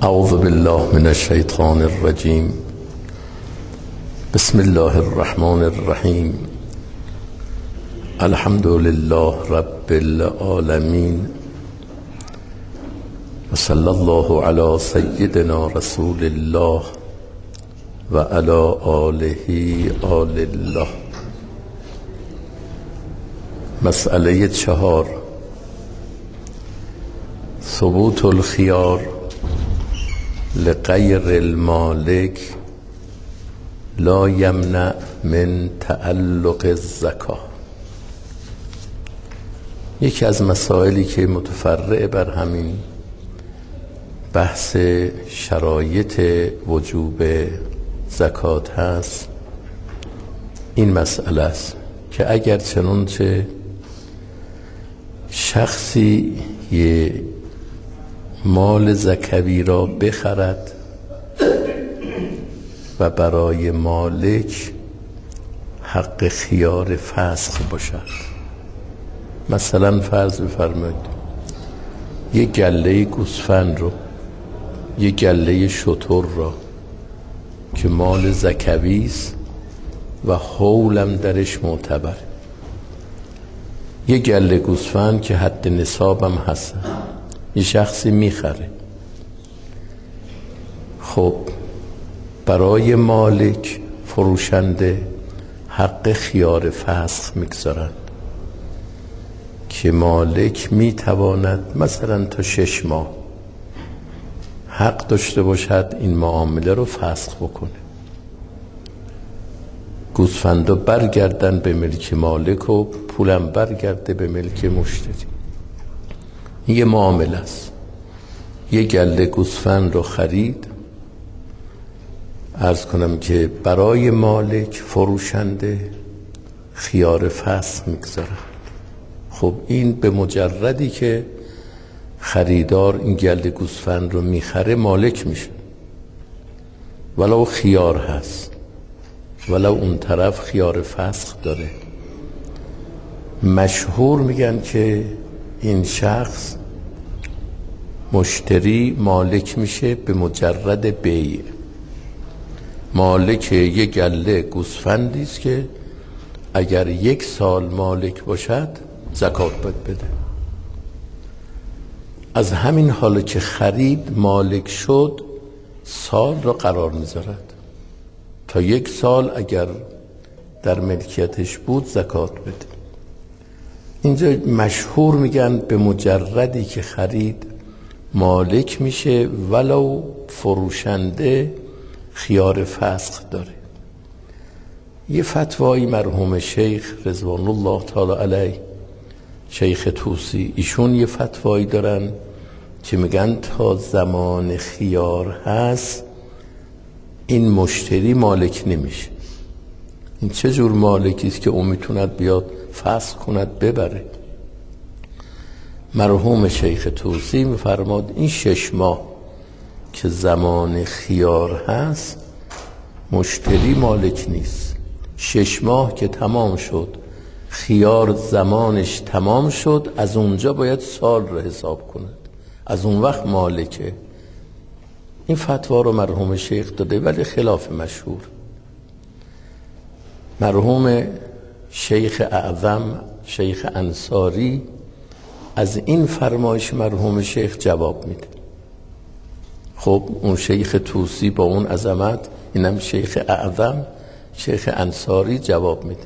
اعوذ بالله من الشیطان الرجیم. بسم الله الرحمن الرحیم. الحمد لله رب العالمین و صلی الله علی سیدنا رسول الله و علی آله آل الله. مسئله 4: ثبوت الخیار لغیر المالک لا یمنع من تعلق الزکاة. یکی از مسائلی که متفرع بر همین بحث شرایط وجوب زکات هست این مسئله است که اگر چنانچه شخصی یه مال زکوی را بخرد و برای مالک حق خیار فسخ باشد، مثلا فرض بفرمایید یک گله گوسفند رو، یک گله شتر را که مال زکوی است و حولم درش معتبر، یک گله گوسفند که حد نصابم هست، یه شخصی میخره. خب برای مالک فروشنده حق خیار فسخ میگذارند که مالک میتواند مثلا تا 6 ماه حق داشته باشد این معامله رو فسخ بکنه، گوسفندا برگردن به ملک مالک و پولم برگرده به ملک مشتری. یه معامله است. یه گله گوسفند رو خرید، عرض کنم که برای مالک فروشنده خیار فسخ میگذارد. خب این به مجردی که خریدار این گله گوسفند رو میخره مالک میشه، ولو خیار هست، ولو اون طرف خیار فسخ داره. مشهور میگن که این شخص مشتری مالک میشه به مجرد بیع. مالک یک گله گوسفندی است که اگر 1 سال مالک باشد زکات باید بده. از همین حالا که خرید مالک شد سال را قرار میذارد، تا 1 سال اگر در ملکیتش بود زکات بده. اینجا مشهور میگن به مجردی که خرید مالک میشه ولو فروشنده خیار فسخ داره. یه فتوایی مرحوم شیخ رضوان الله تعالی علیه، شیخ طوسی، ایشون یه فتوایی دارن که میگن تا زمان خیار هست این مشتری مالک نمیشه. این چه جور مالکی است که اون میتوند بیاد فسخ کند ببره؟ مرحوم شیخ طوسی میفرماد این 6 ماه که زمان خیار هست مشتری مالک نیست. 6 ماه که تمام شد، خیار زمانش تمام شد، از اونجا باید سال رو حساب کند، از اون وقت مالکه. این فتوا رو مرحوم شیخ داده ولی خلاف مشهور. مرحوم شیخ اعظم شیخ انصاری از این فرمایش مرحوم شیخ جواب میده. خب اون شیخ طوسی با اون عظمت، اینم شیخ اعظم شیخ انصاری جواب میده.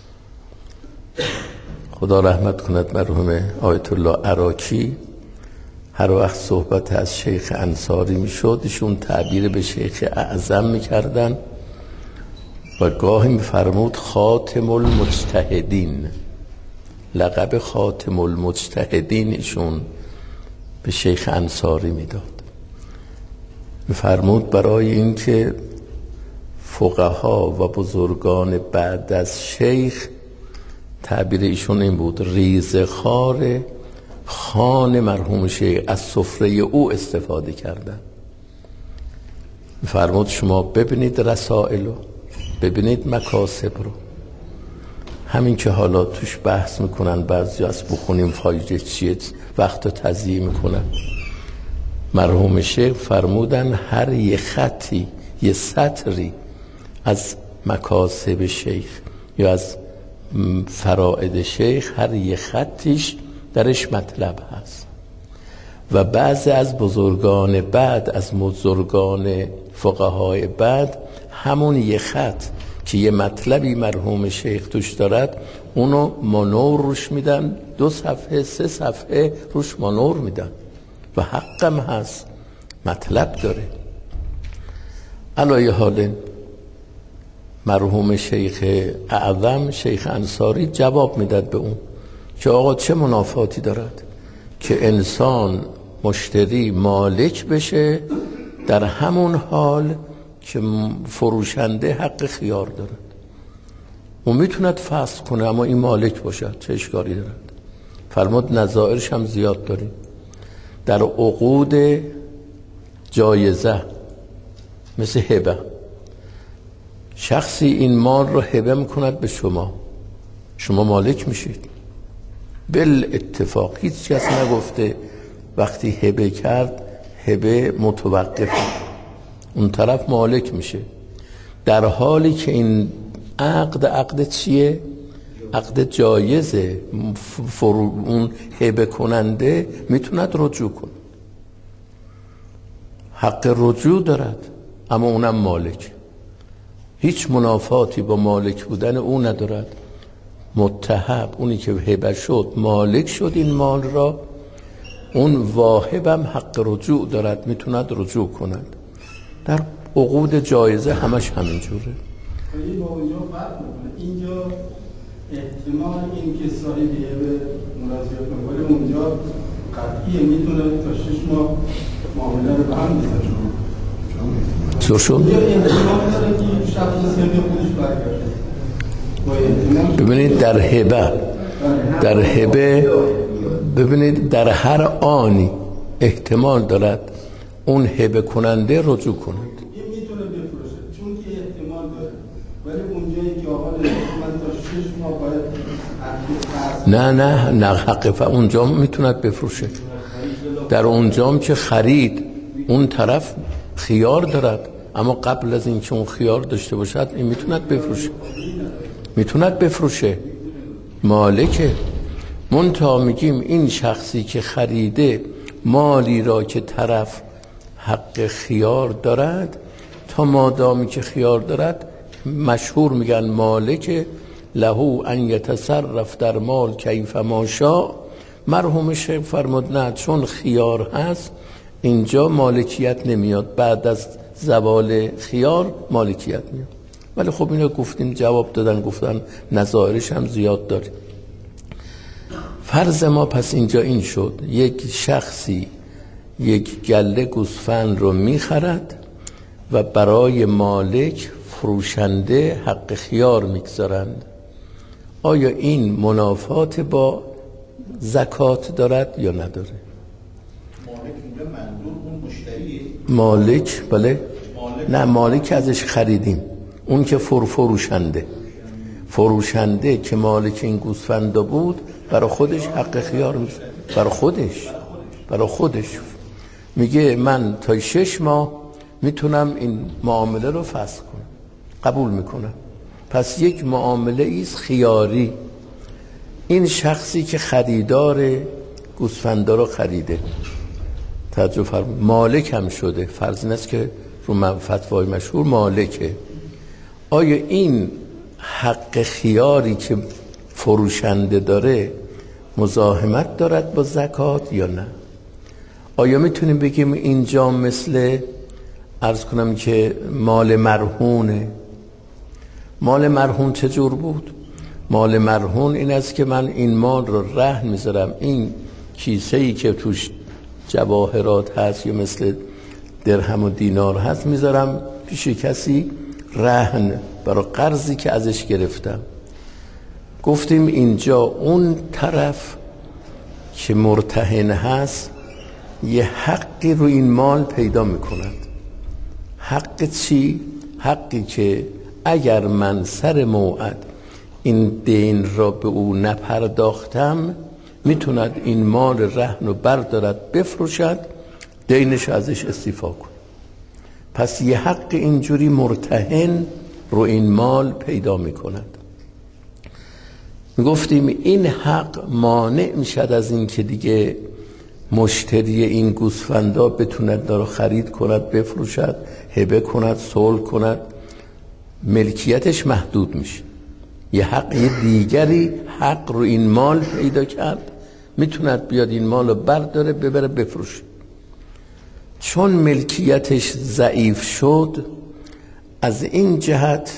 خدا رحمت کند مرحوم آیت الله عراقی، هر وقت صحبت از شیخ انصاری میشد ایشون تعبیر به شیخ اعظم میکردن و گاهی میفرمود خاتم المجتهدین، لقب خاتم المجتهدین ایشون به شیخ انصاری میداد. میفرمود برای اینکه فقها و بزرگان بعد از شیخ تعبیر ایشون این بود ریزخوار خان مرحوم شیخ از سفره او استفاده کردن. میفرمود شما ببینید رسائل رو، ببینید مکاسب رو، همین که حالا توش بحث میکنن بعضی از بخونیم فایده چیه وقت رو تضییع میکنن. مرحوم شیخ فرمودن هر یه خطی، یه سطری از مکاسب شیخ یا از فرائد شیخ، هر یه خطیش درش مطلب هست. و بعضی از بزرگان بعد، از بزرگان فقهای بعد، همون یه خط که یه مطلبی مرحوم شیخ توش دارد اونو مانور روش میدن، 2 صفحه 3 صفحه روش مانور میدن و حقم هست، مطلب داره. علایه حال مرحوم شیخ اعظم، شیخ انصاری، جواب میداد به اون که آقا چه منافاتی دارد که انسان مشتری مالک بشه در همون حال که فروشنده حق خیار دارد. اون میتوند فسخ کنه اما این مالک باشد، چه اشکالی دارد؟ فرمود نظائرش هم زیاد داریم. در عقود جایزه مثل هبه، شخصی این مال رو هبه میکند به شما، شما مالک میشید بالاتفاق، هیچ کس نگفته وقتی هبه کرد هبه متوقفه، اون طرف مالک میشه، در حالی که این عقد چیه؟ عقد جایزه. اون هبه کننده میتوند رجوع کنه، حق رجوع دارد، اما اونم مالک، هیچ منافاتی با مالک بودن اون ندارد. متهب، اونی که هبه شد مالک شد این مال را، اون واهبم حق رجوع دارد، میتوند رجوع کند. در عقود جایزه همش همین جوره. خیلی با اونجا فرق میکنه. اینجا احتمال این که صاحب هبه مراجعه کنه، ولی اونجا قطعیه میتونه تا 6 ماه معامله رو به هم بزنه. چطور شد؟ اینجا احتمال داره که شخص هبه خودش برگرده. ببینید در هبه ببینید در هر آنی احتمال دارد اون هبه کننده رجوع کند. این میتونه بفروشه چون که احتمال داره، ولی اونجایی که آقا من تا 6 ماه باید نه حق اونجا میتوند بفروشه. در اونجام که خرید اون طرف خیار دارد، اما قبل از این که اون خیار داشته باشد این میتوند بفروشه، مالکه. منتها میگیم این شخصی که خریده مالی را که طرف حق خیار دارد، تا مادامی که خیار دارد مشهور میگن مالک له ان یتصرف در مال کیف ما شاء. مرحوم شیخ فرمود نه، چون خیار هست اینجا مالکیت نمیاد، بعد از زوال خیار مالکیت میاد. ولی خب اینو گفتیم، جواب دادن، گفتن نظائرش هم زیاد داره. فرض ما پس اینجا این شد یک شخصی یک گله گوسفند رو میخرد و برای مالک فروشنده حق خیار میگذارند. آیا این منافات با زکات دارد یا نداره؟ مالک اینجا منظور اون مشتریه؟ مالک بله، نه مالک ازش خریدیم، اون که فروشنده که مالک این گوسفندا بود برای خودش حق خیار میگذاره، برای خودش میگه من تا 6 ماه میتونم این معامله رو فسخ کنم، قبول میکنم. پس یک معامله ایست خیاری. این شخصی که خریدار گوسفندا رو خریده، توجه فرمایید، مالک هم شده، فرض این است که رو فتوای مشهور مالکه. آیا این حق خیاری که فروشنده داره مزاحمت دارد با زکات یا نه؟ آیا میتونیم بگیم اینجا مثل عرض کنم که مال مرهونه؟ مال مرهون چجور بود؟ مال مرهون این است که من این مال رو رهن میذارم، این کیسه‌ای که توش جواهرات هست یا مثل درهم و دینار هست میذارم پیش کسی رهن برای قرضی که ازش گرفتم. گفتیم اینجا اون طرف که مرتهن هست یه حقی رو این مال پیدا میکند. حق چی؟ حقی که اگر من سر موعد این دین را به او نپرداختم میتوند این مال رهن رو بردارد بفروشد دینش ازش استیفا کن. پس یه حق اینجوری مرتهن رو این مال پیدا میکند. گفتیم این حق مانع میشد از این که دیگه مشتری این گوسفندا بتوند دارو خرید کند، بفروشد، هبه کند، صلح کند. ملکیتش محدود میشه. یه حق دیگری حق رو این مال پیدا کرد، میتوند بیاد این مال رو برداره ببره بفروشه. چون ملکیتش ضعیف شد، از این جهت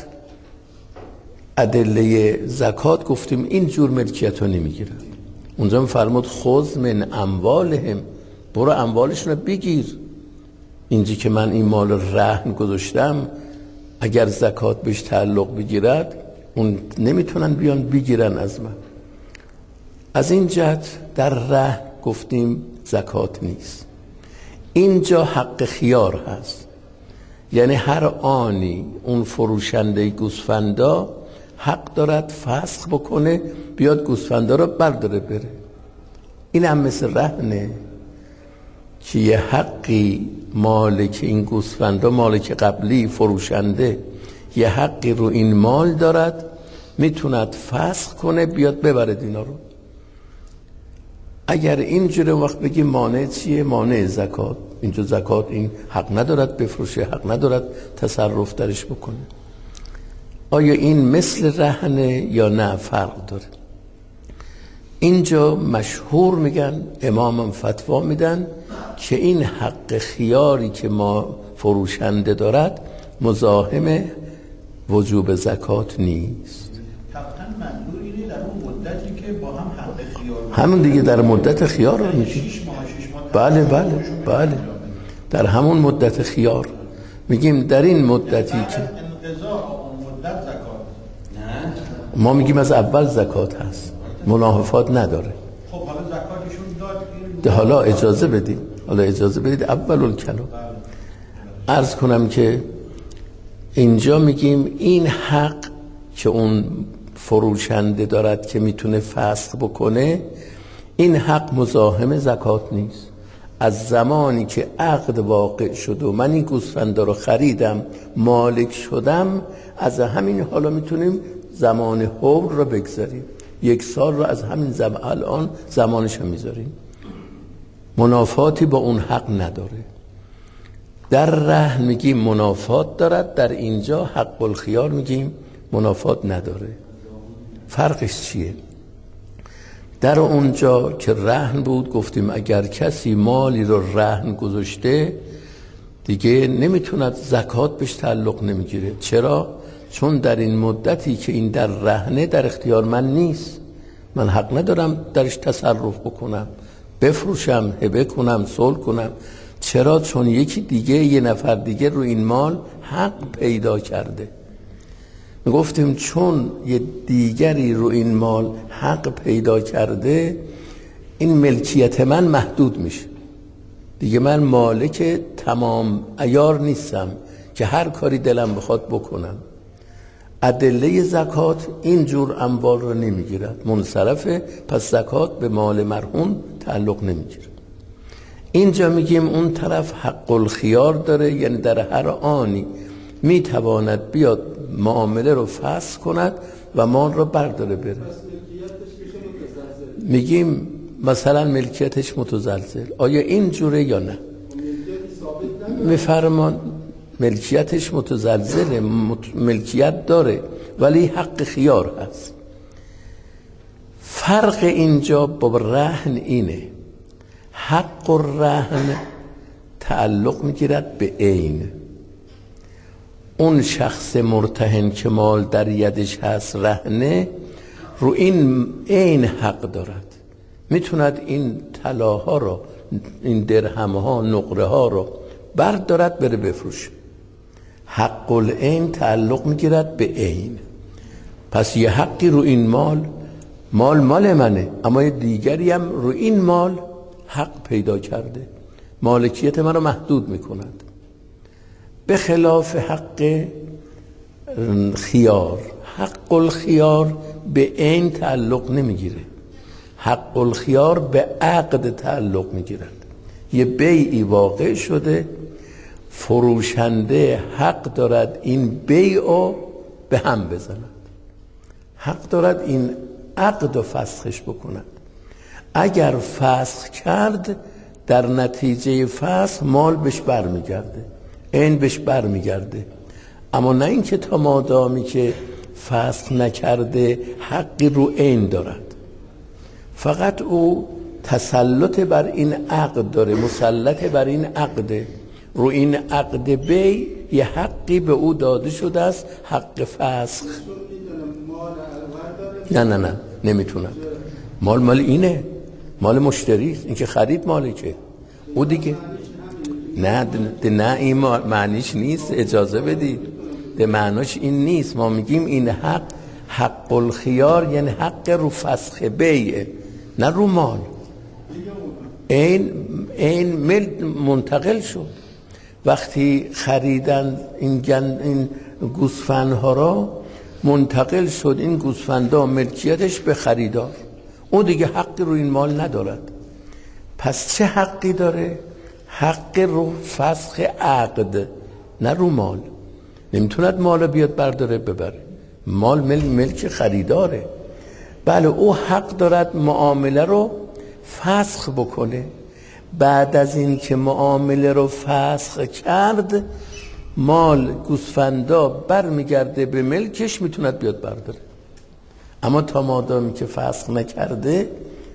ادله زکات گفتیم این جور ملکیت رو نمیگیرن. اونجا فرمود خذ من اموالهم، برو اموالشون رو بگیر. اینجا که من این مال رهن گذاشتم اگر زکات بهش تعلق بگیرد، اون نمیتونن بیان بگیرن از من. از این جهت در رهن گفتیم زکات نیست. اینجا حق خیار هست، یعنی هر آنی اون فروشنده گوسفندا حق دارد فسخ بکنه، بیاد گوسفندا رو برداره بره. این هم مثل رهنه که یه حقی مالک این گوسفندا، مالک قبلی فروشنده یه حقی رو این مال دارد، میتوند فسخ کنه بیاد ببره اینا رو. اگر اینجوره وقت بگی مانع چیه؟ مانع زکات. اینجا زکات این حق ندارد بفروشه، حق ندارد تصرف درش بکنه. آیا این مثل رهنه یا نه فرق داره؟ اینجا مشهور میگن، امامم فتوا میدن که این حق خیاری که ما فروشنده دارد مزاحم وجوب زکات نیست. طبعا منظور اینه در اون مدتی که با هم حق خیار همون دیگه در مدت خیار رو میگیم. 6 ماه بله در همون مدت خیار میگیم. در این مدتی که انقضاء اون مدت زکات نه، ما میگیم از اول زکات هست، مناهفات نداره. خب حالا زکاتشون داد، حالا اجازه بدید اول الکلام عرض کنم که اینجا میگیم این حق که اون فروشنده دارد که میتونه فسخ بکنه، این حق مزاحم زکات نیست. از زمانی که عقد واقع شد و من این گوسفندا رو خریدم، مالک شدم، از همین حالا میتونیم زمان حول رو بگذاریم. 1 سال رو از همین الان زمانش رو میذاریم. منافاتی با اون حق نداره. در رهن میگیم منافات دارد، در اینجا حق الخیار میگیم منافات نداره. فرقش چیه؟ در اونجا که رهن بود گفتیم اگر کسی مالی رو رهن گذاشته دیگه نمیتوند زکات بهش تعلق نمیگیره. چرا؟ چون در این مدتی که این در رهنه در اختیار من نیست، من حق ندارم درش تصرف بکنم، بفروشم، هبه کنم، صلح کنم. چرا؟ چون یکی دیگه، یه نفر دیگه رو این مال حق پیدا کرده. گفتیم چون یه دیگری رو این مال حق پیدا کرده، این ملکیت من محدود میشه دیگه. من مالک تمام عیار نیستم که هر کاری دلم بخواد بکنم. ادله زکات این جور اموال رو نمیگیرد، منصرفه. پس زکات به مال مرهون تعلق نمیگیره. اینجا میگیم اون طرف حق الخیار داره، یعنی در هر آنی میتواند بیاد معامله رو فسخ کند و مال رو برداره بره. میگیم مثلا ملکیتش متزلزل، آیا این جوره یا نه؟ میفرمان ملکیتش متزلزله، ملکیت داره ولی حق خیار هست. فرق اینجا با رهن اینه، حق الرهن تعلق میگیرد به عین. اون شخص مرتهن که مال در یدش هست رهنه، رو این عین حق دارد، میتوند این طلاها رو، این درهمها، نقره ها رو بردارد بره بفروشه. حق العین تعلق میگیرد به عین. پس یه حقی رو این مال منه، اما یه دیگری هم رو این مال حق پیدا کرده، مالکیت من رو محدود میکند. به خلاف حق خیار، حق الخیار به عین تعلق نمیگیره، حق الخیار به عقد تعلق میگیرد. یه بیعی واقع شده، فروشنده حق دارد این بیعو به هم بزند، حق دارد این عقد و فسخش بکند. اگر فسخ کرد در نتیجه فسخ مال بهش برمیگرده، عین بهش برمیگرده. اما نه اینکه تا مادامی که فسخ نکرده حقی رو عین دارد، فقط او تسلط بر این عقد داره، مسلط بر این عقده، رو این عقد بی یه حقی به او داده شده است، حق فسخ. نه نمیتونن. مال اینه، مال مشتری، این که خرید مالکه او دیگه. نه این معنیش نیست، اجازه بدید، به معناش این نیست. ما میگیم این حق الخیار یعنی حق رو فسخ بیعه، نه رو مال. این منتقل شد وقتی خریدن این گوسفندها را، منتقل شد این گوسفندا ملکیتش به خریدار، اون دیگه حقی رو این مال ندارد. پس چه حقی داره؟ حق رو فسخ عقد، نه رو مال. نمیتوند مال بیاد برداره ببره، مال ملک خریداره. بله او حق دارد معامله رو فسخ بکنه. بعد از این که معامله رو فسخ کرد، مال گوسفندا برمیگرده به ملکش، میتوند بیاد برداره. اما تا مادامی که فسخ نکرده،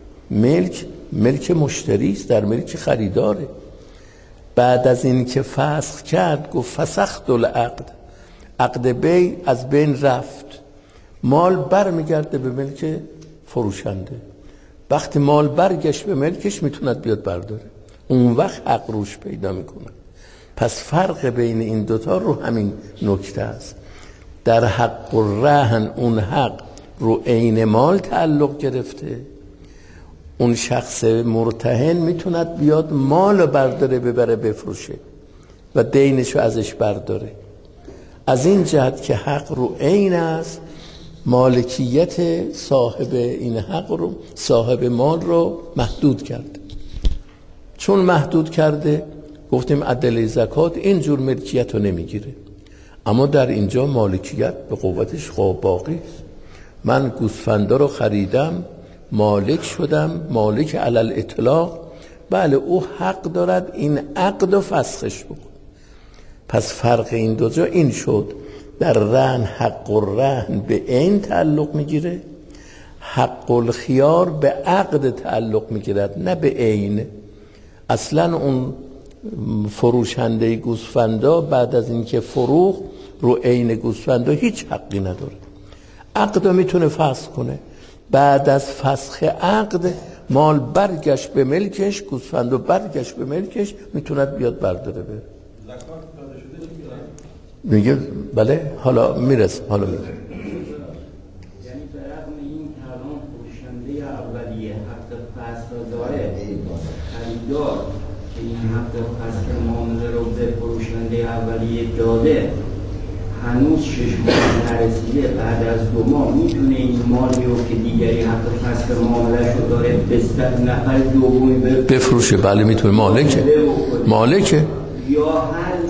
ملک مشتری است، در ملک خریداره. بعد از این که فسخ کرد گفت فسخت العقد، عقد بی از بین رفت، مال برمیگرده به ملک فروشنده. وقتی مال برگشت به ملکش میتوند بیاد برداره، اون وقت حق روش پیدا میکنه. پس فرق بین این دوتا رو همین نکته است. در حق الرهن اون حق رو عین مال تعلق گرفته، اون شخص مرتهن میتوند بیاد مال برداره ببره بفروشه و دینشو ازش برداره. از این جهت که حق رو عین است، مالکیت صاحب این حق رو، صاحب مال رو محدود کرده. چون محدود کرده گفتیم ادله زکات اینجور ملکیت رو نمیگیره. اما در اینجا مالکیت به قوتش باقی است. من گوسفندا رو خریدم، مالک شدم، مالک علل اطلاق. بله او حق دارد این عقد رو فسخش بکن. پس فرق این دو جا این شد، در رهن حق الرهن به عین تعلق میگیره، حق الخیار به عقد تعلق میگیرد نه به عین. اصلا اون فروشنده گوسفندا بعد از اینکه فروخت رو عین گوسفندا هیچ حقی نداره. عقد رو میتونه فسخ کنه، بعد از فسخ عقد مال برگشت به ملکش، گوسفندو برگشت به ملکش، میتوند بیاد برداره بره. میگه بله حالا میرسه. یعنی برای این کلام فروشنده اولیه حق فسخ داره، خریدار که این حق فسخ معامله رو به فروشنده اولیه داده، هنوز 6 ماه نرسیده، بعد از 2 ماه میتونه این مالی رو که دیگری حق فسخ معامله شو داره به نفر دومی بفروشه. بله میتونه، مالکه یا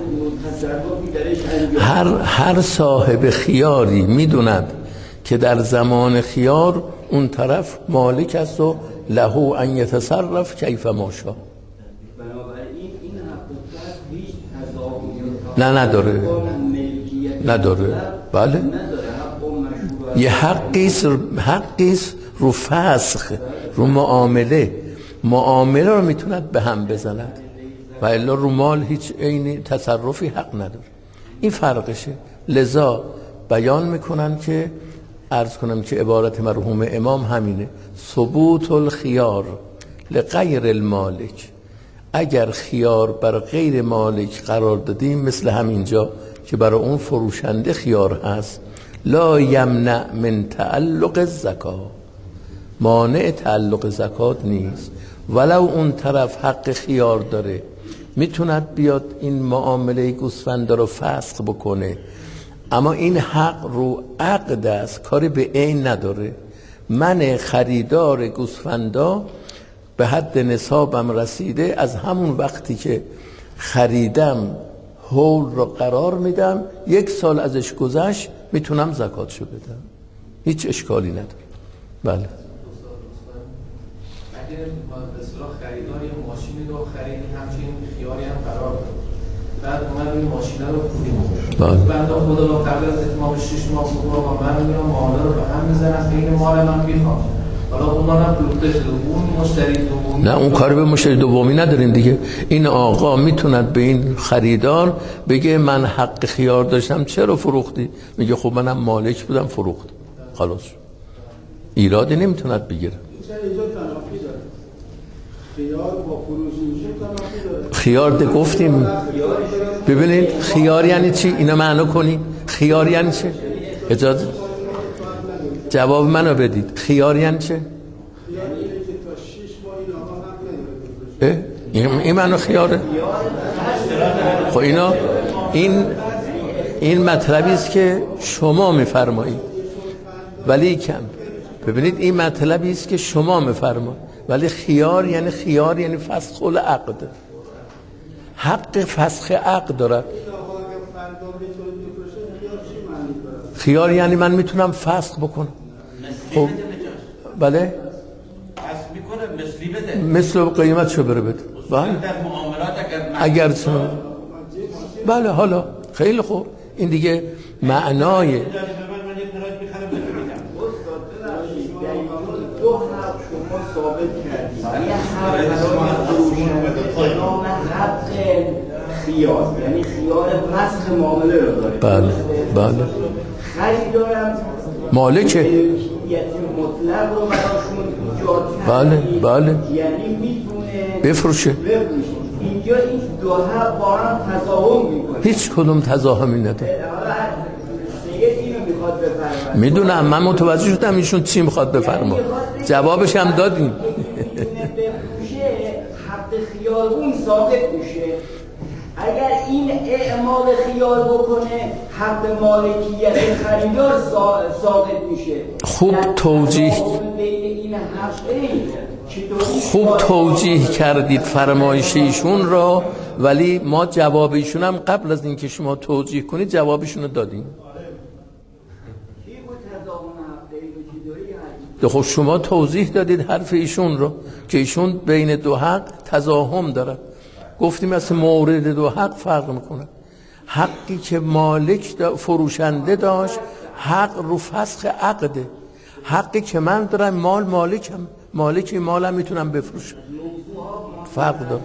هر صاحب خیاری میدوند که در زمان خیار اون طرف مالک است و له ان یتصرف کیف ما شاء. بنابراین این حق فسخ هیچ تضاد نداره. بله یه حقیست رو فسخ، رو معامله رو میتوند به هم بزند و الا رو مال هیچ عین تصرفی حق نداره. این فرقشه. لذا بیان میکنن که عرض کنم که عبارت مرحوم امام همینه، ثبوت الخیار لغیر المالک. اگر خیار بر غیر مالک قرار دادیم، مثل همینجا که برای اون فروشنده خیار هست، لا یمنع من تعلق الزکات، مانع تعلق زکات نیست. ولو اون طرف حق خیار داره، میتوند بیاد این معامله گوسفند رو فسخ بکنه، اما این حق رو عقد است، کاری به عین نداره. من خریدار گوسفندا به حد نصابم رسیده، از همون وقتی که خریدم حول رو قرار میدم، 1 سال ازش گذشت میتونم زکاتشو بدم، هیچ اشکالی نداره. بله. اگه به اصطلاح خریدار یه ماشینی رو خریدی، همچین خیاری هم قرار داد، بعد اومد این ماشین رو پولی بعد خدا رو قبل از اتمام 6 ماه با من میام معامله رو به هم میزنن که این مال من میخوام، حالا اونا هم فروخته شده، اون مشتری دومی. نه، اون کاری به مشتری دومی ندارین دیگه. این آقا میتوند به این خریدار بگه من حق خیار داشتم چرا فروختی؟ میگه خب منم مالک بودم فروخت، خلاص ایرادی نمیتوند بگیره. خیار با فروش میشه تنافی داره. خیار ده گفتیم. ببینید خیار یعنی چی؟ اینا معنا کنی. خیار یعنی چه؟ اجازه جواب منو بدید. خیار یعنی چه؟ خیار اینه که تا 6 ماه این آقا حق نداره. این منو خیاره. خب اینا این مطلبی است که شما میفرمایید، ولی کم ببینید این مطلبی است که شما میفرمایید، ولی خیار یعنی فسخ العقد، حق فسخ عقد دارد. خیار یعنی من میتونم فسخ بکنم. خب بله، فسخ میکنه، مثلی بده، مثل قیمتشو بره بده. بله در معاملات اگر بله. حالا خیلی خوب، این دیگه معنای دو حق شما ثابت کردید. یه حق فروشنده نام حق خیار، یعنی خیار فسخ معامله رو داره. بله. خریدارم مالکه، ملکیت مطلق رو براشون ایجاد کرد. بله. یعنی میتونه بفروشه. اینجا این دو حق با هم تضاهم میکنه. هیچ کدوم تضاهمی نداره. میخواد بفرماید. میدونم، من متوجه شدم ایشون چی میخواد بفرماید، جوابش هم دادیم. بفروشه حق خیاربون ساقط میشه. اگر این اعمال خیار بکنه حق مالکیت خریدار ساقط میشه. خوب توجیه کردید فرمایش ایشون را، ولی ما جواب ایشون هم قبل از اینکه شما توجیه کنید جوابشون رو دادیم. خب شما توضیح دادید حرف ایشون رو که ایشون بین دو حق تضاهم دارد. گفتیم اصلا مورد دو حق فرق میکنه. حقی که مالک فروشنده داشت حق رو فسخ عقده، حقی که من دارم مالکم، مالک مالم میتونم بفروشم، فرق داره.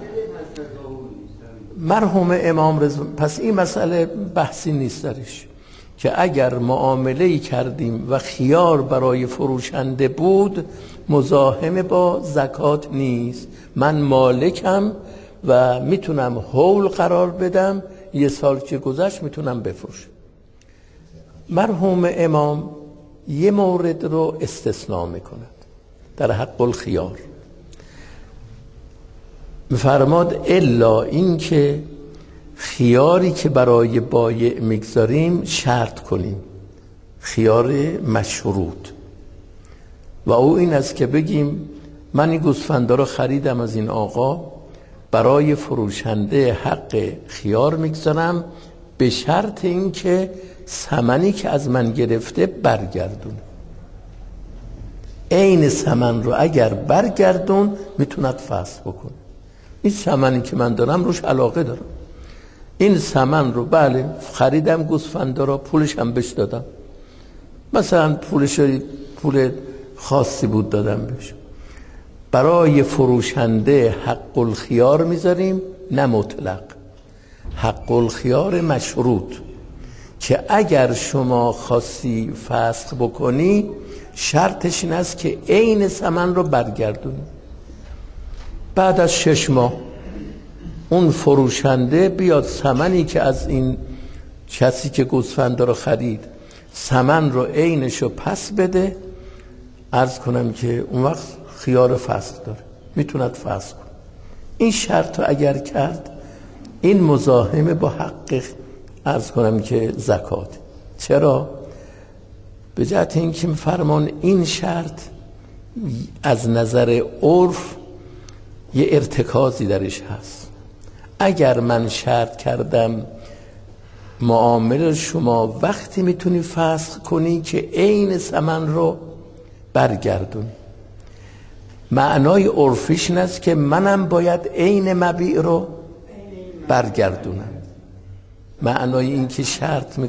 مرحوم امام رضا، پس این مسئله بحثی نیست درش که اگر معامله‌ای کردیم و خیار برای فروشنده بود مزاحم با زکات نیست، من مالکم و میتونم حول قرار بدم، 1 سال که گذشت میتونم بفروشم. مرحوم امام یه مورد رو استثناء میکند در حق الخیار، میفرماد الا این که خیاری که برای بایع میگذاریم شرط کنیم، خیار مشروط، و او این است که بگیم من این گوسفندا رو خریدم از این آقا، برای فروشنده حق خیار میگذارم به شرط این که ثمنی که از من گرفته برگردون. عین ثمن رو اگر برگردون میتوند فسخ بکنه. این ثمنی که من دارم روش علاقه دارم، این ثمن رو بله خریدم گوسفندا رو، پولش هم بهش دادم، مثلا پول خاصی بود دادم بهش، برای فروشنده حق الخیار میذاریم، نه مطلق، حق الخیار مشروط، که اگر شما خاصی فسخ بکنی شرطش این است که عین ثمن رو برگردونی. بعد از 6 ماه اون فروشنده بیاد ثمنی که از این کسی که گوسفند رو خرید ثمن رو عینش رو پس بده، عرض کنم که اون وقت خیار فسخ داره، میتوند فسخ کنه. این شرط رو اگر کرد این مزاحمه با حق، عرض کنم که زکات. چرا؟ به جهت اینکه فرمان این شرط از نظر عرف یه ارتکازی درش هست. اگر من شرط کردم معامله شما وقتی میتونی فسخ کنی که عین ثمن رو برگردونی، معنای عرفیش این است که منم باید عین مبیع رو برگردونم. معنای این که شرط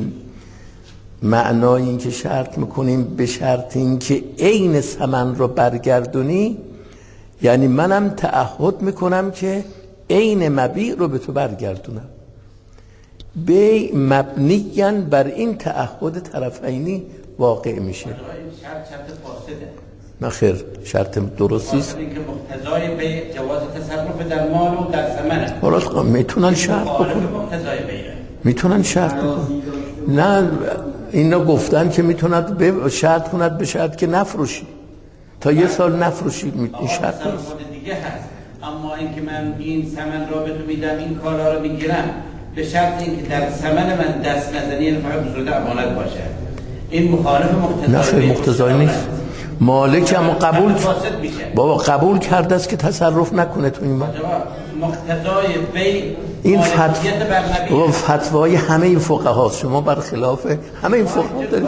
میکنیم به شرط این که عین ثمن رو برگردونی، یعنی منم تعهد میکنم که عین مبیع رو به تو برگردونم. بیع مبنیاً بر این تعهد طرفینی واقع میشه. شرط فاسده. نه خیر، شرط درستی است. این که مقتضای بیع جواز تصرف در مال و در ثمنه. حالا میتونن شرط بکنن. مقتضای بیع. میتونن شرط بکنن. نه اینا گفتن که میتوند شرط کند به شرط که نفروشی. تا یه سال نفروشی این شرط نیست. دیگه هست. اما اینکه من این ثمن را به تو میدم، این کالا رو میگیرم به شرط اینکه در ثمن من دست نزنی، یعنی فقط به صورت امانت باشه، این مخالف مقتضای نه مقتضای نیست. مالک هم قبول کرده است که تصرف نکنه تو این مال. مقتضای بیع این فتوای همه این فقها است. شما برخلاف همه این فقها دارید.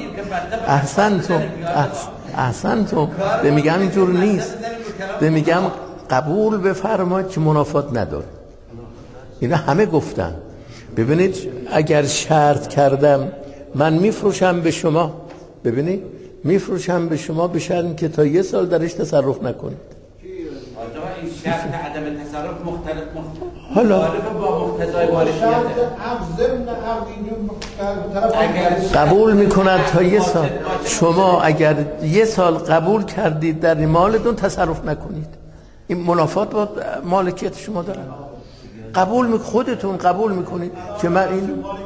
احسنتم. به میگم اینجور نیست. به میگم قبول بفرمایید که منافات نداره. اینا همه گفتن. ببینید اگر شرط کردم من میفروشم به شما، ببینید میفروشم به شما به شرط که تا یه سال درش تصرف نکنید. این شرط عدم تصرف حالا با مقتضای مالکیت قبول میکند تا یه سال. شما اگر یه سال قبول کردید در این مالتون تصرف نکنید، این منافات با مالکیت شما داره. خودتون قبول میکنید که من این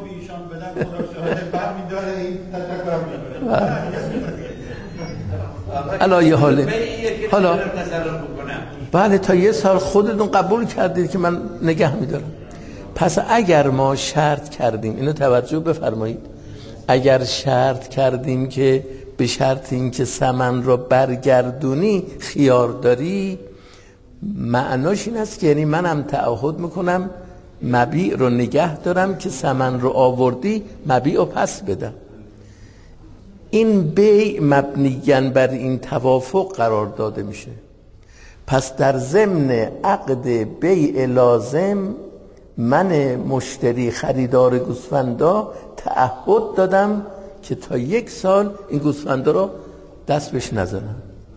علایه حاله. حالا بله تا یه سال خودتون قبول کردید که من نگه میدارم. پس اگر ما شرط کردیم، اینو توجه بفرمایید، اگر شرط کردیم که به شرط این که ثمن رو برگردونی خیار داری، معناش این است که یعنی منم تعهد میکنم مبیع رو نگه دارم که ثمن رو آوردی مبیع رو پس بدم. این بیع مبنیاً بر این توافق قرار داده میشه. پس در ضمن عقد بیع لازم من مشتری خریدار گوسفندا تعهد دادم که تا 1 سال این گوسفندا رو دست بهش نزنم.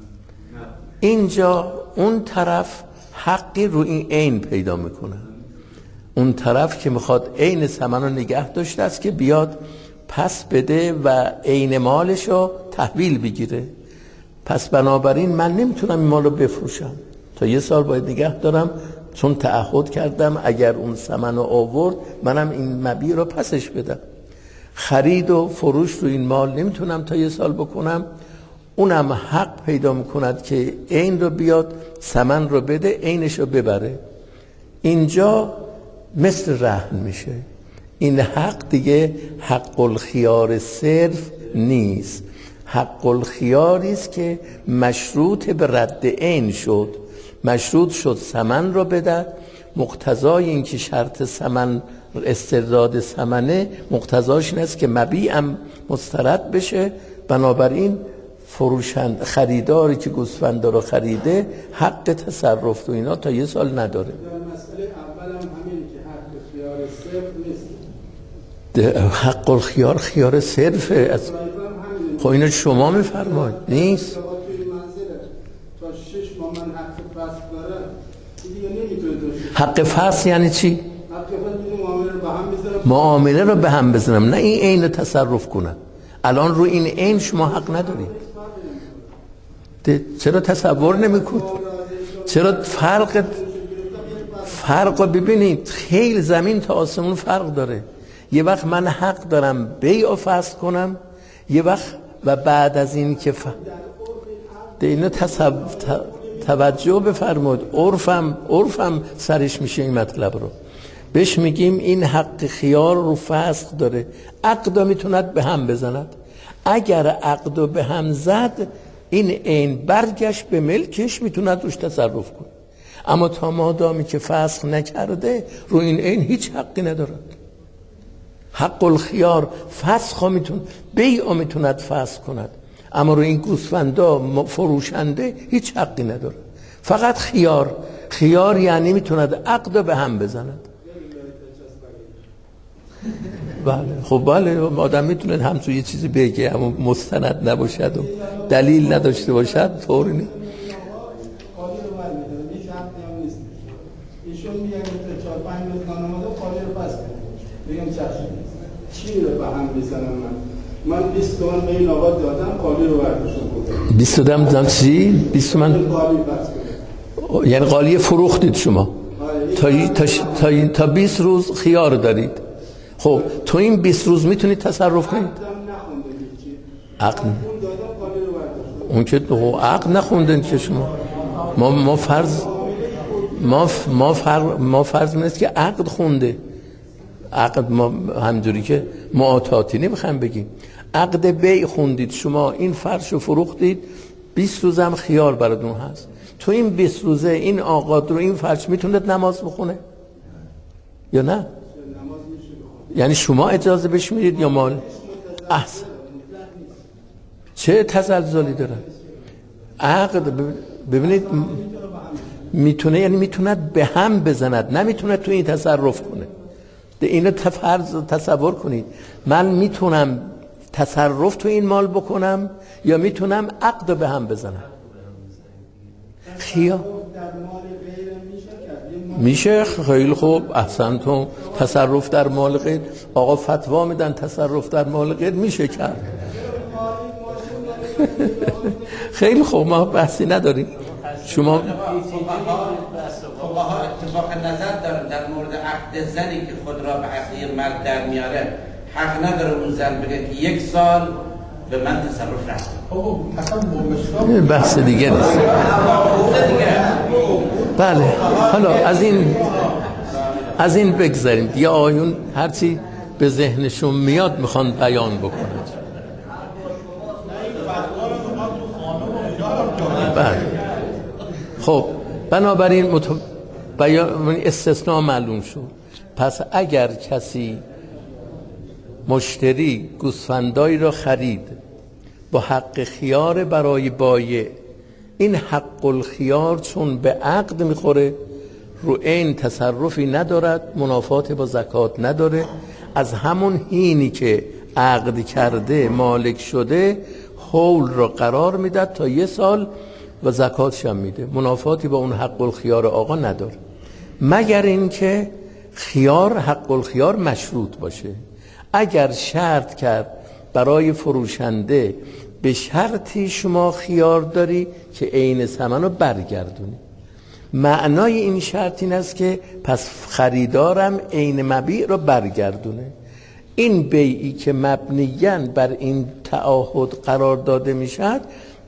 اینجا اون طرف حقی رو این عین پیدا میکنه. اون طرف که میخواد عین ثمن رو نگه داشته است که بیاد پس بده و عین مالش رو تحویل بگیره. پس بنابراین من نمیتونم این مال رو بفروشم، تا 1 سال باید نگه دارم، چون تعهد کردم اگر اون ثمن رو آورد منم این مبیع رو پسش بدم. خرید و فروش رو این مال نمیتونم تا 1 سال بکنم. اونم حق پیدا میکند که عین رو بیاد ثمن رو بده، عینش رو ببره. اینجا مثل رهن میشه. این حق دیگه حق الخیار صرف نیست، حق الخیاری است که مشروط به رد عین شد. مشروط شد ثمن رو بدهد. مقتضای این که شرط ثمن استرداد ثمنه، مقتضاش این است که مبیع هم مسترد بشه. بنابراین خریداری که گوسفند رو خریده حق تصرف تو اینا تا 1 سال نداره. در مسئله اول هم همین که حق خیار صرف نیست. حق الخیار خیار صرفه. خب اینو شما میفرمایید نیست. تا 6 ماه من حق فسخ دارم دیگه نمیتونه داشته. حق فسخ یعنی چی؟ حق فسخ معامله رو به هم بزنم. معامله رو به هم بزنم، نه این عین تصرف کنم. الان رو این عین شما حق ندارید. چرا تصور نمیکنید؟ چرا فرق ببینید؟ خیلی زمین تا آسمون فرق داره. یه وقت من حق دارم بیع و فسخ کنم، یه وقت و بعد از این که اینو توجه بفرمایید. عرفم سرش میشه این مطلب رو. بهش میگیم این حق خیار رو فسخ داره. عقد میتوند به هم بزند. اگر عقد به هم زد این عین برگشت به ملکش، میتوند روش تصرف کنه. اما تا مادامی که فسخ نکرده رو این عین هیچ حقی ندارد. حق الخیار فسخ میتونه، بیع میتوند فسخ کند، اما رو این گوسفندا فروشنده هیچ حقی نداره. فقط خیار یعنی میتوند عقد به هم بزند. بله خب بله آدم میتونه همچون یه چیزی بگه اما مستند نباشد و دلیل نداشته باشد طوری نیست. ایشون میگن که 4-5 روز نانومده قالی رو پس کنیم بگم چی رو به هم بزنم من 20 تومن به این آقا دادم قالی رو برداشتم کنم 20 تومن دادم چی؟ 20 تومن قالی پس کنیم یعنی قالی فروختید شما تا 20 روز خیار دارید. خب تو این 20 روز میتونید تصرف کنید؟ عقد اون که عقد نخوندن که شما ما فرض نیست که عقد خونده. عقد ما همجوری که معاطاتی نمیخوام بگیم، عقد بیع خوندید شما، این فرش رو فروختید، 20 روز هم خیار براتون هست. تو این 20 روزه این آقا رو این فرش میتونه نماز بخونه یا نه؟ یعنی شما اجازه بهش میدید یا مال؟ احسن. چه تزلزلی داره عقد؟ ببینید میتونه، یعنی میتوند به هم بزند، نمیتونه تو این تصرف کنه. اینو تصور کنید، من میتونم تصرف تو این مال بکنم یا میتونم عقد به هم بزنم؟ خیار میشه. خیلی خوب احسنتون. تصرف در مال غیر، آقا فتوا میدن تصرف در مال غیر میشه کرد. خیلی خوب ما بحثی نداریم. شما فقها اتفاق نظر دارن در مورد عقد زنی که خود را به عقد مرد در میاره، حق نداره اون زن بگه که 1 سال به من تصرف نکن. بحث دیگه نیست. بله حالا از این بگذاریم. یه آیون هرچی به ذهنشون میاد میخوان بیان بکنند. بله خب بنابراین استثناء معلوم شد. پس اگر کسی مشتری گوسفندایی را خرید با حق خیار برای بایع، این حق الخیار چون به عقد میخوره رو این تصرفی ندارد، منافات با زکات نداره، از همون حینی که عقد کرده مالک شده حول را قرار میده تا 1 سال و زکاتش هم میده، منافاتی با اون حق الخیار آقا نداره، مگر اینکه حق الخیار مشروط باشه. اگر شرط کرد برای فروشنده به شرطی شما خیار داری که عین ثمن رو برگردونی، معنای این شرط این است که پس خریدارم عین مبیع رو برگردونه. این بیعی که مبنیاً بر این تعهد قرار داده میشد،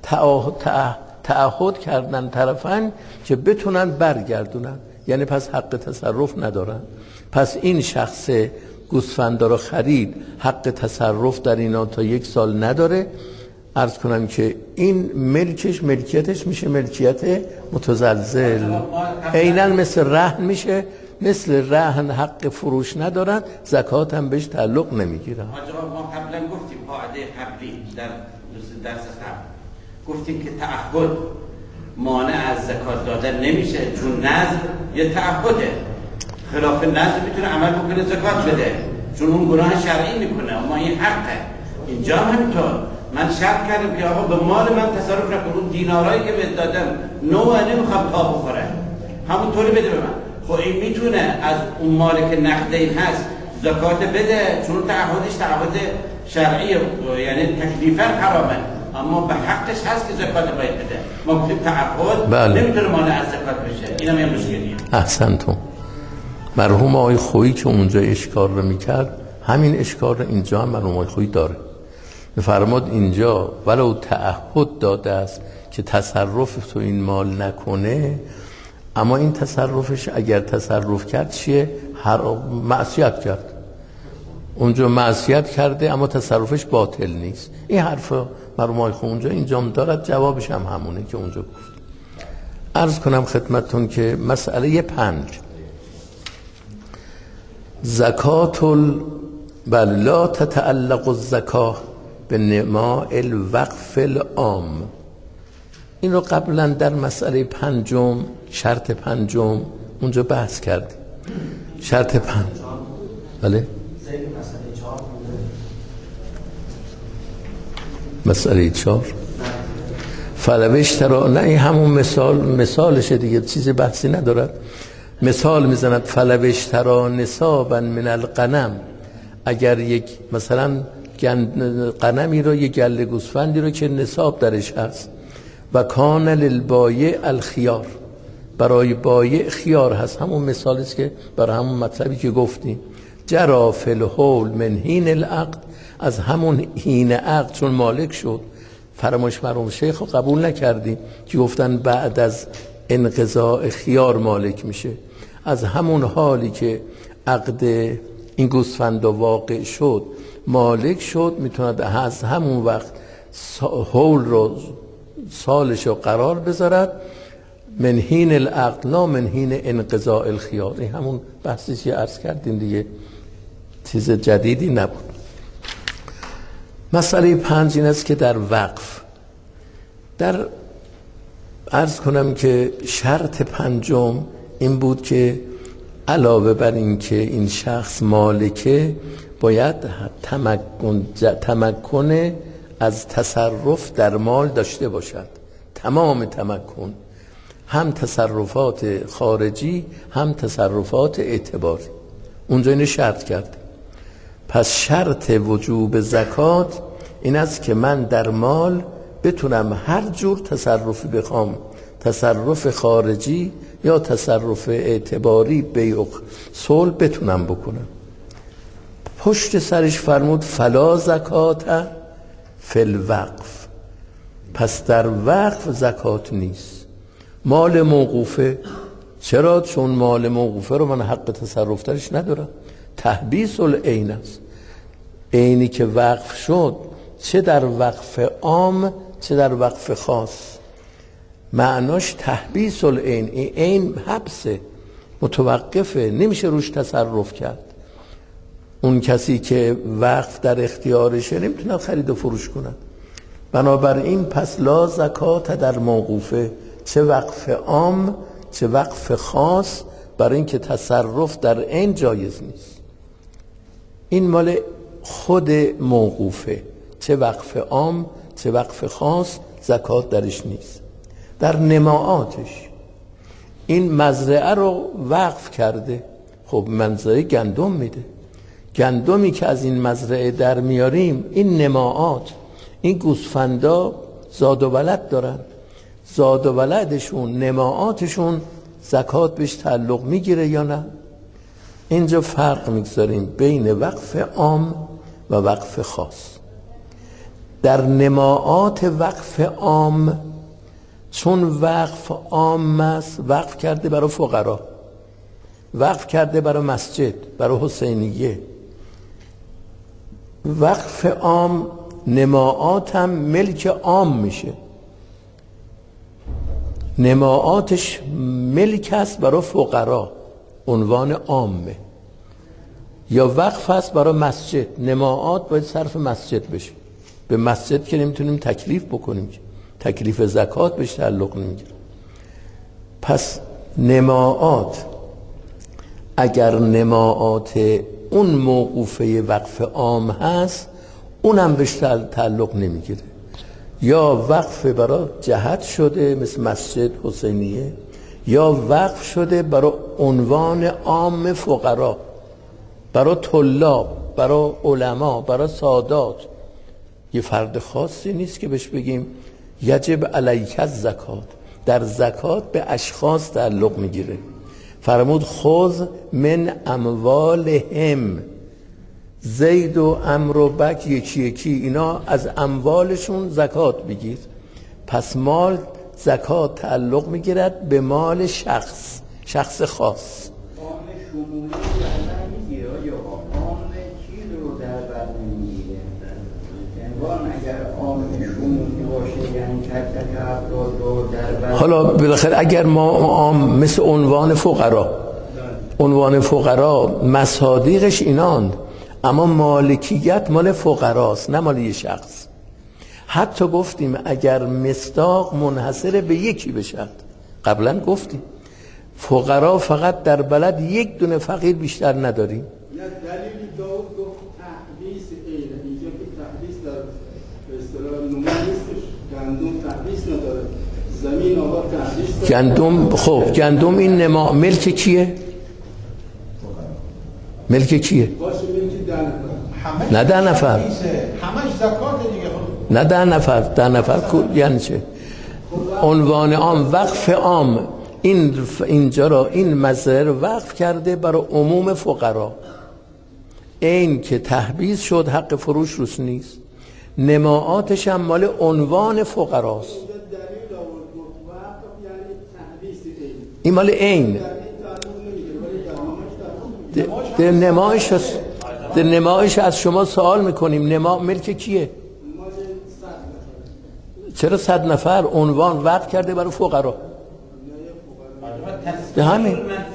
تعهد کردن طرفان که بتونن برگردونن، یعنی پس حق تصرف ندارن. پس این شخص گوسفندا رو خرید، حق تصرف در اینا تا 1 سال نداره. عرض کنم که این ملکیتش میشه ملکیت متزلزل، عیناً مثل رهن میشه. مثل رهن حق فروش ندارن، زکات هم بهش تعلق نمیگیرن. ما قبلا گفتیم قاعده قبلی در درس قبل گفتیم که تعهد مانع از زکات دادن نمیشه، چون نذر یه تعهده، خلاف نذر میتونه عمل بکنه زکات بده، چون اون گناه شرعی میکنه، اما این حقه. اینجا همینطور من شرط کردم که آقا به مال من تصرف نکن، اون دینارایی که بهت دادم نوعه نمیخوام تا بخوره، همونطوری بده به من. خب این میتونه از اون مالی که نقدین هست زکات بده، چون تعهدش تعهد شرعیه، یعنی تکلیفاً حرامه، اما به حقش هست که زکات باید بده. ما گفتیم تعهد نمیتونه مانع از زکات بشه، اینم یه مشکلیه. احسنتون. مرحوم آقای خویی که اونجا اشکار رو میکرد، همین اشکار رو اینجا هم مرحوم آقای خویی داره. میفرماد اینجا ولو تعهد داده است که تصرف تو این مال نکنه، اما این تصرفش اگر تصرف کرد چیه؟ معصیت کرد. اونجا معصیت کرده اما تصرفش باطل نیست. این حرف مرحوم آقای خویی اونجا اینجا دارد، جوابش هم همونه که اونجا گفت. عرض کنم خدمتون که مسئله 5 بل لا تتعلق الزکاه به نماء الوقف العام. این رو قبلا در مسئله 5 شرط 5 اونجا بحث کردیم. شرط 5 بله مسئله 4 فلوش ترا، نه این همون مثالشه دیگه، چیزی بحثی ندارد. مثال میزند فلوش ترا نصابا من الغنم، اگر یک مثلا غنمی رو، یک گله گوسفندی رو که نصاب درش هست، و کان للبایع الخیار، برای بایع خیار هست، همون مثالی است که برای همون مطلبی که گفتیم. جرا فی الحول من حین العقد، از همون حین عقد چون مالک شد، فرمایش مرحوم شیخ رو قبول نکردیم که گفتن بعد از انقضاء خیار مالک میشه. از همون حالی که عقد این گوسفند واقع شد مالک شد، میتوند از همون وقت حول رو، سالش رو قرار بذارد. من حین العقد لا من حین انقضاء الخیار. این همون بحثی که عرض کردیم دیگه، چیز جدیدی نبود. مسئله 5 این است که در وقف، در عرض کنم که شرط 5 این بود که علاوه بر این که این شخص مالکه، باید تمکن از تصرف در مال داشته باشد. تمام تمکن، هم تصرفات خارجی هم تصرفات اعتباری. اونجا اینو شرط کرد. پس شرط وجوب زکات این است که من در مال بتونم هر جور تصرفی بخوام، تصرف خارجی یا تصرف اعتباری، بیع و صلح بتونم بکنم. پشت سرش فرمود فلا زکات فی الوقف، پس در وقف زکات نیست. مال موقوفه، چرا؟ چون مال موقوفه رو من حق تصرف درش ندارم. تحبیس العین است. عینی که وقف شد، چه در وقف عام چه در وقف خاص، معناش تحبیس العین. این عین حبسه، متوقفه، نمیشه روش تصرف کرد. اون کسی که وقف در اختیارشه نمیتونه خرید و فروش کنه. بنابراین پس لا زکات در موقوفه، چه وقف عام چه وقف خاص، برای اینکه تصرف در عین جایز نیست. این مال خود موقوفه، چه وقف عام چه وقف خاص زکات درش نیست. در نماعاتش این مزرعه رو وقف کرده، خب مزرعه گندم میده، گندمی که از این مزرعه در میاریم، این نماعات، این گوسفندا زاد و ولد دارن، زاد و ولدشون، نماعاتشون زکات بهش تعلق میگیره یا نه؟ اینجا فرق میگذاریم بین وقف عام و وقف خاص. در نماعات وقف عام، چون وقف عام است، وقف کرده برای فقرا، وقف کرده برای مسجد، برای حسینیه. وقف عام نماعات هم ملک عام میشه، نماعاتش ملک است برای فقرا، عنوان عامه. یا وقف است برای مسجد، نماعات باید صرف مسجد بشه. به مسجد که نمیتونیم تکلیف بکنیم، تکلیف زکات بهش تعلق نمیگیره. پس نماعات، اگر نماعات اون موقوفه وقف عام هست، اونم بهش تعلق نمیگیره. یا وقف برای جهت شده مثل مسجد حسینیه، یا وقف شده برای عنوان عام فقرا، برای طلاب، برای علما، برای سادات. یه فرد خاصی نیست که بهش بگیم یجب علیک الزکات. در زکات به اشخاص تعلق میگیره. فرمود خذ من اموالهم، زید و عمرو و بک یکی یکی، اینا از اموالشون زکات بگیر. پس مال زکات تعلق میگیرد به مال شخص خاص. عام شمولی در نمیگیره یا عام چیز رو در بر نمیگیره؟ انوان اگر عام شمولی باشه یعنی تک تک افراد رو در بر حالا بالاخره اگر ما مثل عنوان فقرا مصادیقش ایناند، اما مالکیت مال فقراست نه مال یه شخص. حتی گفتیم اگر مصداق منحصر به یکی بشد، قبلا گفتیم فقرا فقط در بلد یک دونه فقیر بیشتر نداریم. نه دلیلی داود گفت تحبیس اینه، اینجا که تحبیس در به اصطلاح نمو نیستش، گندم تحبیس نداره، زمین آقا تحبیس داره. گندم، خب گندم این نما ملک کیه؟ ملک کیه؟ باشه ملک 10 نفر. نه 10 نفر. همش زکات دیگه. نه 10 نفر. 10 نفر یعنی چه؟ عنوان عام، وقف عام. اینجا را این مزرعه رو وقف کرده برای عموم فقرا. این که تحبیس شد حق فروش روش نیست، نماعاتش هم مال عنوان فقراست. این مال این در نمایش از شما سوال میکنیم نما ملک کیه؟ چرا 100 نفر عنوان وقف کرده برای فقرا؟ ده همین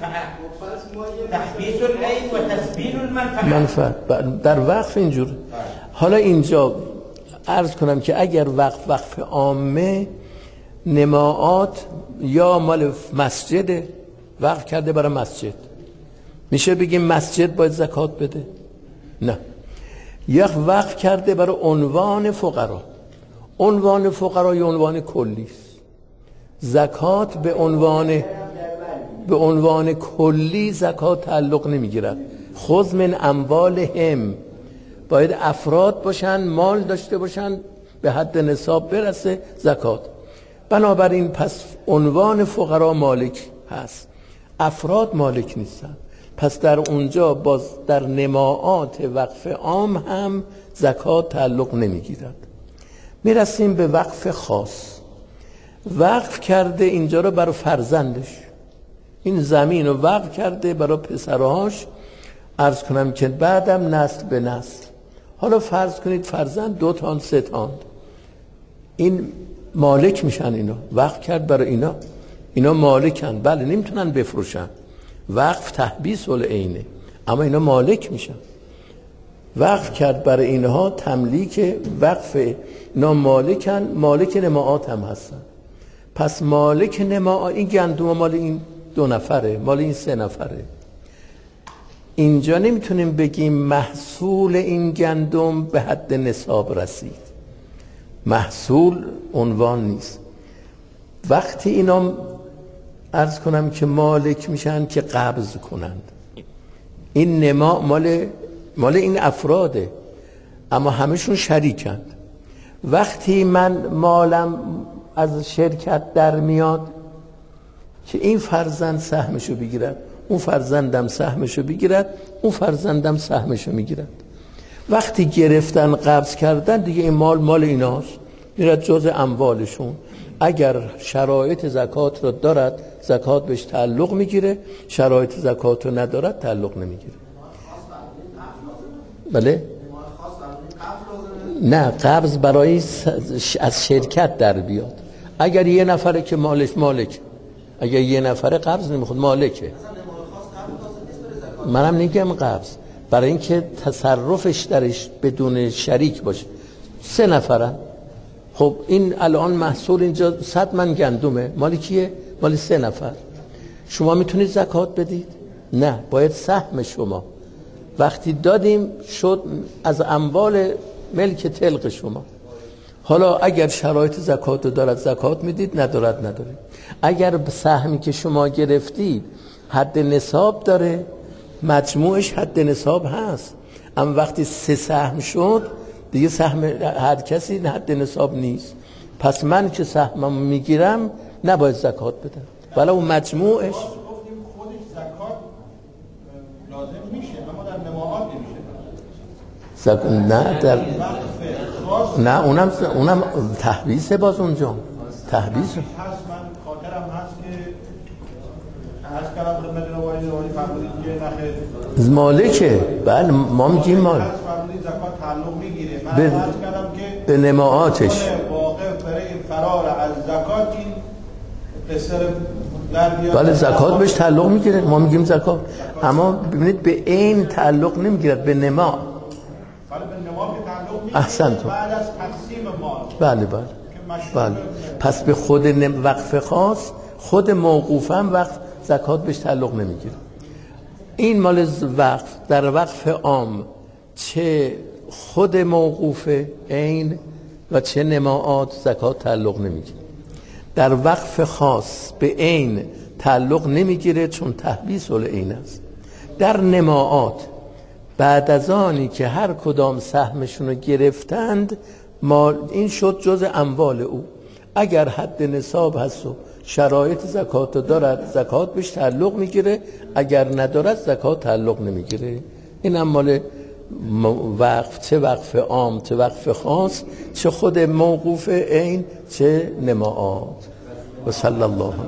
تحبیس العین و تسبیل المنفعه در وقف اینجور. حالا اینجا عرض کنم که اگر وقف عامه، نماعات یا مال مسجد وقف کرده برای مسجد، میشه بگیم مسجد باید زکات بده؟ نه، یک وقف کرده برای عنوان فقرا. عنوان فقرا یه عنوان کلی است. زکات به عنوان کلی زکات تعلق نمیگیرد. خذ من اموالهم، باید افراد باشن، مال داشته باشن، به حد نصاب برسه زکات. بنابراین پس عنوان فقرا مالک هست، افراد مالک نیستن. پس در اونجا باز در نماعات وقف عام هم زکات تعلق نمیگیرد. میرسیم به وقف خاص. وقف کرده اینجا رو برای فرزندش، این زمین رو وقف کرده برای پسرهاش، عرض کنم که بعدم نسل به نسل. حالا فرض کنید فرزند 2 تا 3 تا، این مالک میشن، اینا وقف کرد برای اینا مالکن. بله نمیتونن بفروشن، وقف تحبیس العینه، اما اینا مالک میشن. وقف کرد برای اینها، تملیک وقف، اینا مالکن، مالک نماعات هم هستن. پس مالک نماعات، این گندم مال این 2 نفره، مال این 3 نفره. اینجا نمیتونیم بگیم محصول این گندم به حد نصاب رسید، محصول عنوان نیست. وقتی اینا عرض کنم که مالک میشن که قبض کنند، این نما مال این افراده، اما همشون شریکند. وقتی من مالم از شرکت در میاد که این فرزند سهمشو بگیرد، اون فرزندم سهمشو بگیرد، اون فرزندم سهمشو میگیرد. وقتی گرفتن قبض کردن دیگه این مال ایناست، میرد جز اموالشون. اگر شرایط زکات رو دارد زکات بهش تعلق میگیره، شرایط زکات رو ندارد تعلق نمیگیره. بله؟ نه، قبض برای از شرکت در بیاد. اگر یه نفره که مالک، اگر یه نفره قبض نمیخواد مالکه، منم نمیگم قبض، برای اینکه تصرفش درش بدون شریک باشه. 3 نفرن، خب این الان محصول اینجا 100 من گندمه، مال کیه؟ مال 3 نفر. شما میتونید زکات بدید؟ نه، باید سهم شما. وقتی دادیم شد از اموال ملک طلق شما. حالا اگر شرایط زکات دارد زکات میدید، ندارد ندارید. اگر سهمی که شما گرفتید حد نصاب داره، مجموعش حد نصاب هست، اما وقتی 3 سهم شد دیگه سهم هر کسی حد نصاب نیست. پس من که سهمم میگیرم نباید زکات بدم، ولی اون مجموعش خودش زکات لازم میشه، اما در نماعات نمیشه. نه اونم تحبیسه. باز اونجا تحبیسه هست. من خاطرم هست که هست کلام خدمت روایی فرمودید که نخیر مالکه. بله ما میگیم مال فرمودید زکات تعلق میگیره. من هست کلام که به نماعاتش واقع برای فرار از زکات این بله زکات بهش تعلق میگیره، ما میگیم زکات، اما ببینید به این تعلق نمیگیرد، به نما. بله به نما که تعلق میگیره احسنتون. بعد از تقسیم مال. بله. پس به خود وقف خاص، خود موقوف هم وقف زکات بهش تعلق نمیگیره. این مال وقف، در وقف عام چه خود موقوف عین و چه نماعات زکات تعلق نمیگیره. در وقف خاص به عین تعلق نمیگیره چون تحبیس العین است. در نماعات بعد از آنی که هر کدام سهمشون رو گرفتند، مال این شد جز اموال او. اگر حد نصاب هست و شرایط زکات دارد، زکات بهش تعلق میگیره، اگر ندارد زکات تعلق نمیگیره. این هم مال وقف، چه وقف عام چه وقف خاص، چه خود موقوف عین چه نماعات. و صلی الله